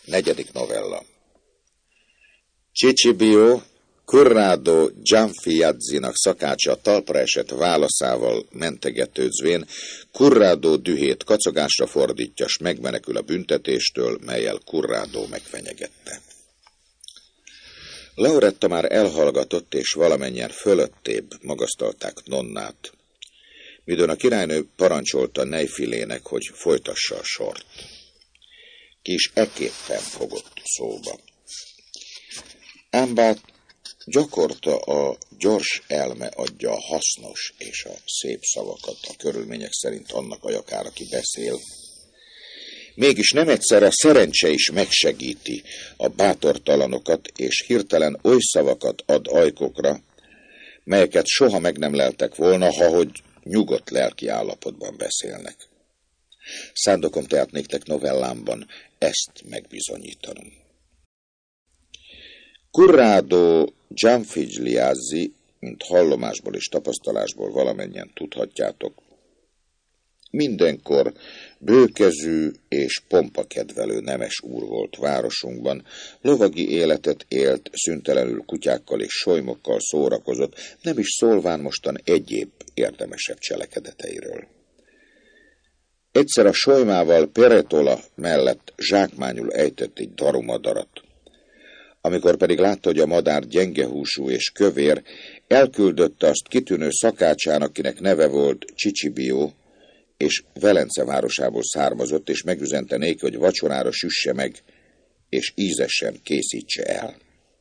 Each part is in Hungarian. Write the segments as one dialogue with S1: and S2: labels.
S1: Negyedik novella. Cicibio, Corrado Gianfiazzinak szakácsa talpra esett válaszával mentegetőzvén, Corrado dühét kacagásra fordítja, s megmenekül a büntetéstől, melyel Corrado megfenyegette. Lauretta már elhallgatott, és valamennyien fölöttébb magasztalták Nonnát, midőn a királynő parancsolta Nejfilének, hogy folytassa a sort. Ki is ekképpen fogott szóba. Ám bár gyakorta a gyors elme adja a hasznos és a szép szavakat, a körülmények szerint annak a jakár, aki beszél, mégis nem egyszer a szerencse is megsegíti a bátortalanokat, és hirtelen oly szavakat ad ajkokra, melyeket soha meg nem leltek volna, ha hogy nyugodt lelki állapotban beszélnek. Szándokom tehát néktek novellámban ezt megbizonyítanom. Corrado Gianfigliazzi, mint hallomásból és tapasztalásból valamennyien tudhatjátok, mindenkor bőkezű és pompakedvelő nemes úr volt városunkban, lovagi életet élt, szüntelenül kutyákkal és solymokkal szórakozott, nem is szólván mostan egyéb érdemesebb cselekedeteiről. Egyszer a solymával Peretola mellett zsákmányul ejtett egy darumadarat. Amikor pedig látta, hogy a madár gyengehúsú és kövér, elküldötte azt kitűnő szakácsának, akinek neve volt Cicibio, és Velence városából származott, és megüzente néki, hogy vacsorára süsse meg, és ízesen készítse el.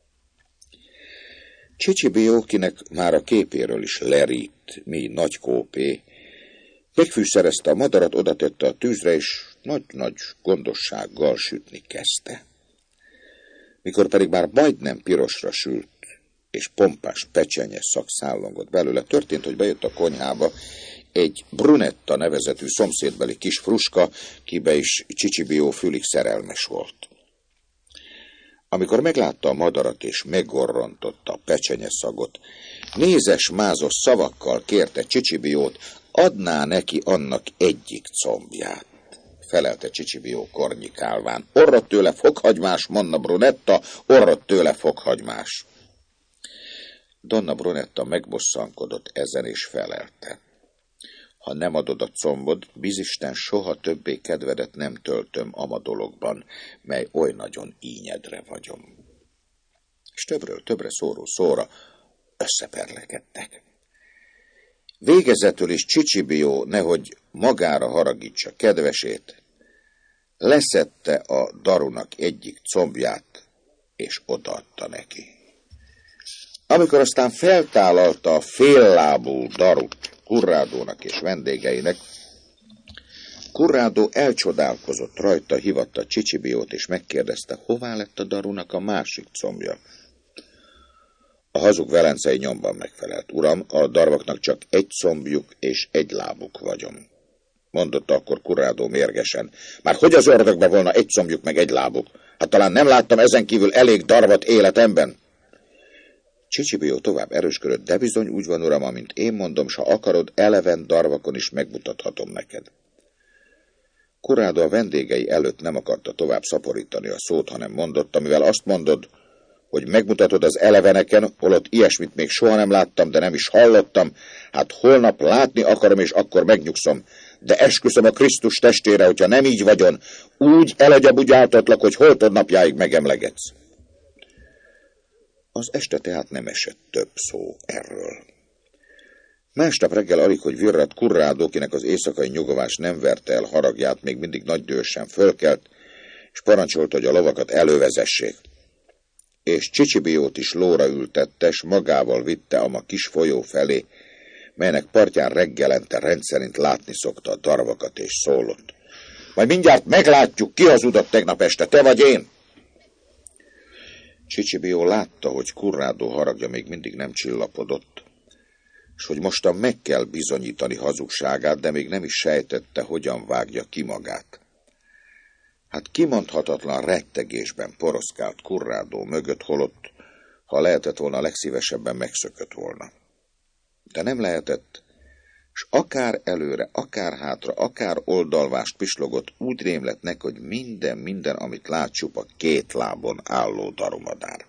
S1: Cicibio, kinek már a képéről is lerít, mi nagy kópé, megfűszerezte a madarat, odatette a tűzre, és nagy-nagy gondossággal sütni kezdte. Mikor pedig már majdnem pirosra sült, és pompás pecsenye szag szállongott belőle, történt, hogy bejött a konyhába egy Brunetta nevezetű szomszédbeli kis fruska, kibe is Cicibio fülig szerelmes volt. Amikor meglátta a madarat és meggorrontotta a pecsenye szagot, nézes, mázos szavakkal kérte Cicibiót, adná neki annak egyik combját. Felelte Cicibio kornyikálván. Orrott tőle fokhagymás, mondna Brunetta, orrott tőle fokhagymás. Donna Brunetta megbosszankodott ezen és felelte. Ha nem adod a combod, bizisten soha többé kedvedet nem töltöm ama dologban, mely oly nagyon ínyedre vagyom. És többről többre szóró szóra összeperlekedtek. Végezetül is Cicibio, nehogy magára haragítsa kedvesét, leszedte a darunak egyik combját, és odaadta neki. Amikor aztán feltállalta a féllábú darut Corradónak és vendégeinek, Corrado elcsodálkozott rajta, hivatta Cicibiót, és megkérdezte, hová lett a darunak a másik combja. A hazug velencei nyomban megfelelt. Uram, a darvaknak csak egy combjuk és egy lábuk vagyon. Mondotta akkor Corrado mérgesen. Már hogy az ördögbe volna egy combjuk meg egy lábuk? Hát talán nem láttam ezen kívül elég darvat életemben. Cicibio tovább erősködött, de bizony úgy van, uram, amint én mondom, s ha akarod, eleven darvakon is megmutathatom neked. Corrado a vendégei előtt nem akarta tovább szaporítani a szót, hanem mondotta, mivel azt mondod, hogy megmutatod az eleveneken, holott ilyesmit még soha nem láttam, de nem is hallottam, hát holnap látni akarom, és akkor megnyugszom. De esküszöm a Krisztus testére, hogyha nem így vagyon, úgy elegyabudjáltatlak, hogy holtod napjáig megemlegetsz. Az este tehát nem esett több szó erről. Másnap reggel alig, hogy virradt Corrado, kinek az éjszakai nyugovás nem verte el haragját, még mindig nagy dühösen fölkelt, és parancsolta, hogy a lovakat elővezessék. És Cicibiót is lóra ültette, s magával vitte a kis folyó felé, melynek partján reggelente rendszerint látni szokta a darvakat, és szólott. Majd mindjárt meglátjuk, ki hazudott tegnap este, te vagy én? Cicibio látta, hogy Corrado haragja még mindig nem csillapodott, és hogy mostan meg kell bizonyítani hazugságát, de még nem is sejtette, hogyan vágja ki magát. Hát kimondhatatlan rettegésben poroszkált Corrado mögött, holott, ha lehetett volna, legszívesebben megszökött volna. De nem lehetett, s akár előre, akár hátra, akár oldalvást pislogott, úgy rém lett neki, hogy minden, amit lát, csupa két lábon álló darumadár.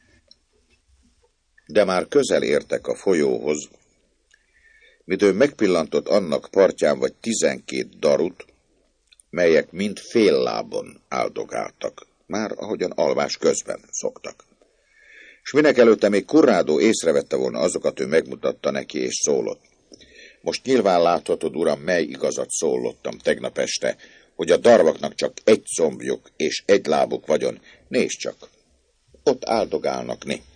S1: De már közel értek a folyóhoz, midő megpillantott annak partján vagy 12 darut, melyek mind fél lábon áldogáltak, már ahogyan alvás közben szoktak. S minek előtte még Corrado észrevette volna azokat, ő megmutatta neki és szólott. Most nyilván láthatod, uram, mely igazat szólottam tegnap este, hogy a darvaknak csak egy combjuk és egy lábuk vagyon. Nézd csak, ott áldogálnak né.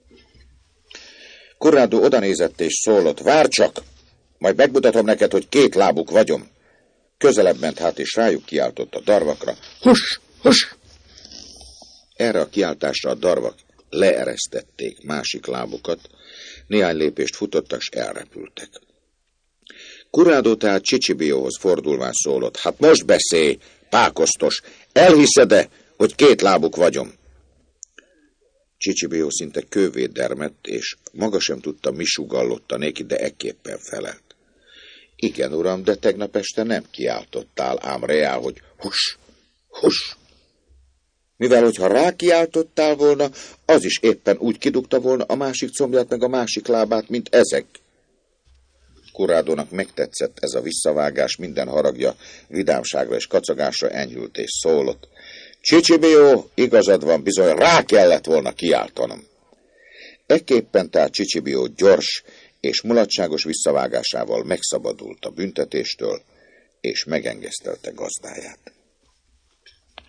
S1: Corrado odanézett és szólott, várj csak, majd megmutatom neked, hogy 2 lábuk vagyon. Közelebb ment hát, és rájuk kiáltott a darvakra, huss, huss! Erre a kiáltásra a darvak leeresztették másik lábukat, néhány lépést futottak, s elrepültek. Corrado tehát Cicibiohoz fordulván szólott, hát most beszélj, pákosztos, elhiszed-e, hogy 2 lábuk vagyon? Cicibio szinte kővé dermedt, és maga sem tudta, mi sugallotta néki, de ekképpen felelt. Igen, uram, de tegnap este nem kiáltottál ám reál, hogy huss, huss. Mivel, hogyha rákiáltottál volna, az is éppen úgy kidugta volna a másik combját meg a másik lábát, mint ezek. Corradónak megtetszett ez a visszavágás, minden haragja, vidámságra és kacagásra enyhült és szólott. Cicibio, igazad van, bizony rá kellett volna kiáltanom. Ekképpen tehát Cicibio gyors és mulatságos visszavágásával megszabadult a büntetéstől, és megengesztelte gazdáját.